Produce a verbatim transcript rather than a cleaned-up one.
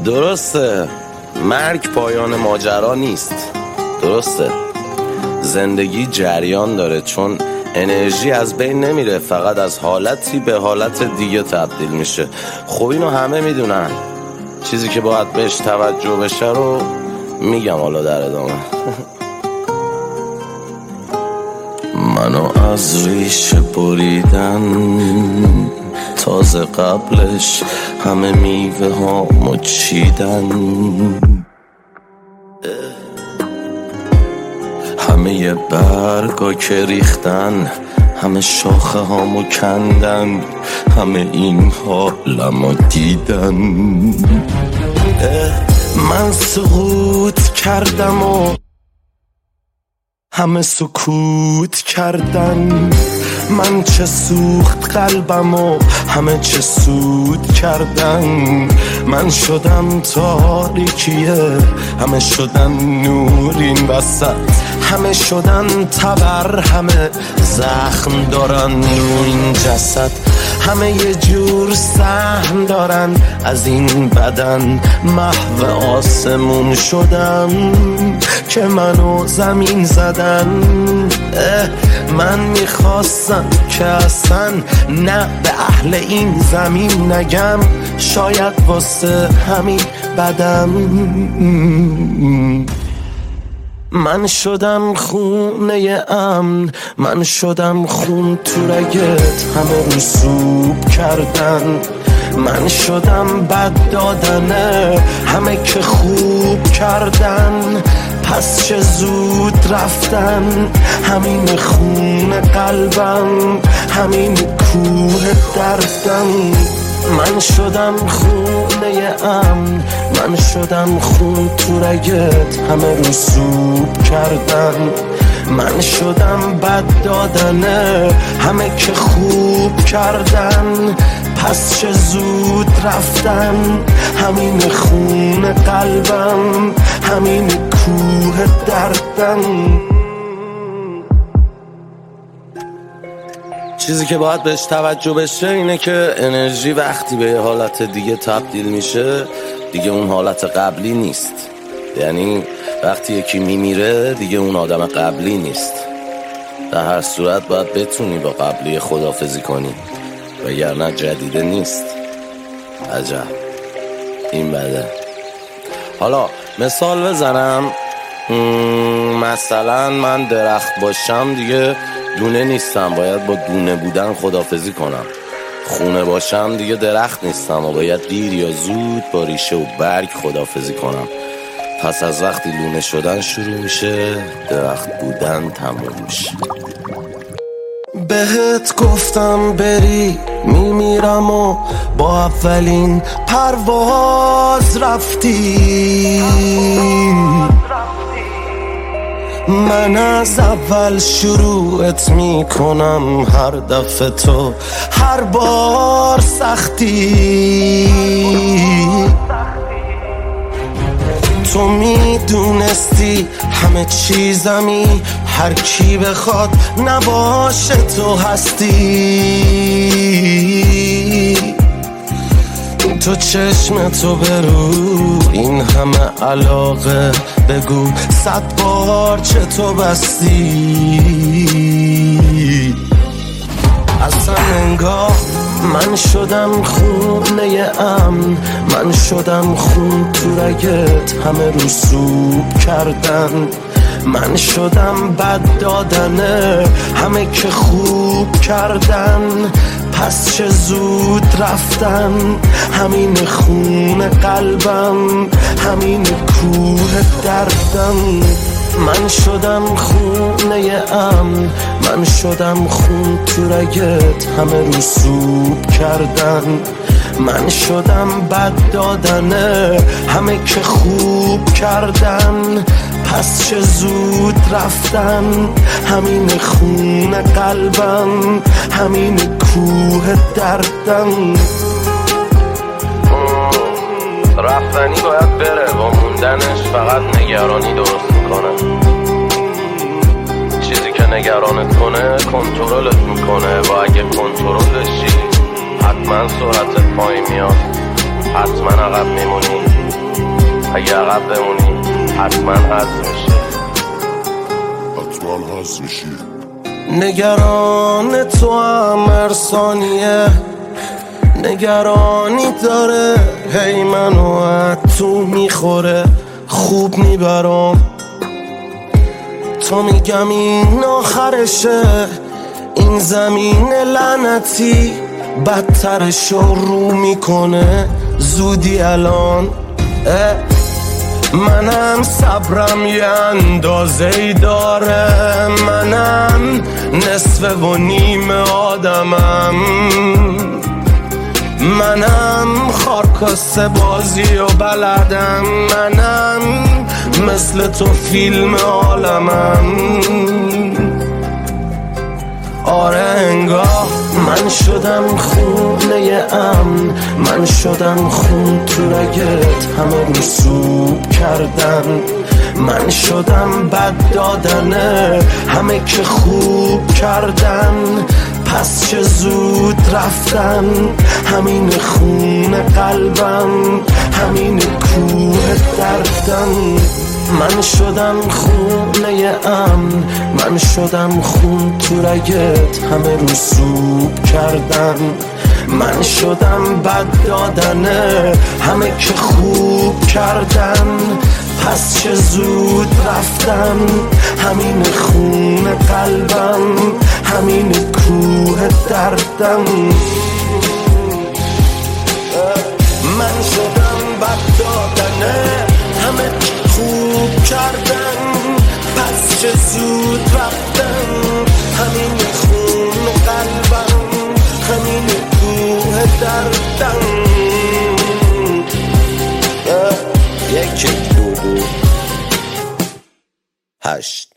درسته مرگ پایان ماجرا نیست، درسته زندگی جریان داره، چون انرژی از بین نمیره، فقط از حالتی به حالت دیگه تبدیل میشه. خب اینو همه میدونن، چیزی که باید بهش توجه بشه رو میگم حالا در ادامه. منو از ریشه بریدن، تازه قبلش همه میوه ها مچیدن، همه یه برگا که ریختن، همه شاخه هامو کندن، همه این حالمو دیدن. من سقوط کردم و همه سکوت کردن، من چه سوخت قلبم و همه چه سود کردن. من شدم تاریکیه، همه شدن نور این وسط، همه شدن تبر، همه زخم دارن رو این جسد، همه یه جور سهم دارن از این بدن. محو آسمون شدم که منو زمین زدن. من میخواستم که اصلا نه به اهل این زمین نگم، شاید واسه همین بدم. من شدم خونه امن، من شدم خون تو رگت، همه رسوب کردن. من شدم بد دادنه، همه که خوب کردن. پس چه زود رفتن، همین خون قلبم، همین کوه دردم. من شدم خونه امن، من شدم خون تو رگت، همه رسوب کردن. من شدم بد دادنه، همه که خوب کردن. پس چه زود رفتن، همین خون قلبم، همین کوه دردم. چیزی که باید بهش توجه بشه اینه که انرژی وقتی به حالت دیگه تبدیل میشه دیگه اون حالت قبلی نیست. یعنی وقتی یکی میمیره دیگه اون آدم قبلی نیست. در هر صورت باید بتونی با قبلی خداحافظی کنی، وگرنه جدیده نیست. عجب این بده. حالا مثال بزنم، مثلا من درخت باشم دیگه دونه نیستم، باید با دونه بودن خداحافظی کنم. خونه باشم دیگه درخت نیستم و باید دیر یا زود با ریشه و برگ خداحافظی کنم. پس از وقتی لونه شدن شروع میشه، درخت بودن تموم میشه. بهت گفتم بری میمیرم و با اولین پرواز رفتی. من از اول شروعت میکنم هر دفعه، تو هر بار سختی. تو میدونستی همه چیزمی، هر کی بخواد نباشه تو هستی. تو چشم تو برو این همه علاقه، بگو صد بار چه تو بستی. اصلا انگار من شدم خونه امن، من شدم خون تو رگت، همه رسوب کردن. من شدم بد دادنه، همه که خوب کردن. پس چه زود رفتن، همین خون قلبم، همین کوه دردم. من شدم خونه امن، من شدم خون تو رگت، همه رسوب کردن. من شدم بد دادنه، همه که خوب کردن. پس چه زود رفتن، همین خون قلبم، همین کوه دردم. رفتنی باید بره، با موندنش فقط نگرانی درست میکنه. چیزی که نگرانت کنه کنترلت میکنه و اگه کنترل بشی حتما سرعتت پایین میاد. حتما عقب میمونی، اگه عقب بمونی حتما حذف میشی، حتما حذف میشی. نگران تو هم هر ثانیه، نگرانی داره هی منو از تو میخوره، خوب میبرم تو میگم این آخرشه، این زمین لعنتی بدترشو رو میکنه زودی الان. منم صبرم یه اندازه ای داره، منم نصف و نیم آدمم، منم خارکاسته بازی و بلدم، منم مثل تو فیلم عالمم. آره انگاه من شدم خونه امن، من شدم خون تو رگت همه رو سوب کردن، من شدم بد دادنه همه که خوب کردن، پس چه زود رفتن همین خون قلبم، همین کوه دردم. من شدم خونه امن، من شدم خون تو رگت همه رو سوب کردن، من شدم بد دادنه همه که خوب کردن، پس چه زود رفتن همین خون قلبم، همین کوه دردم. من شدم بد دادنه همه خوب کردن، پس چه زود رفتن همین خون قلبم، همین کوه دردم. یکی دو هشت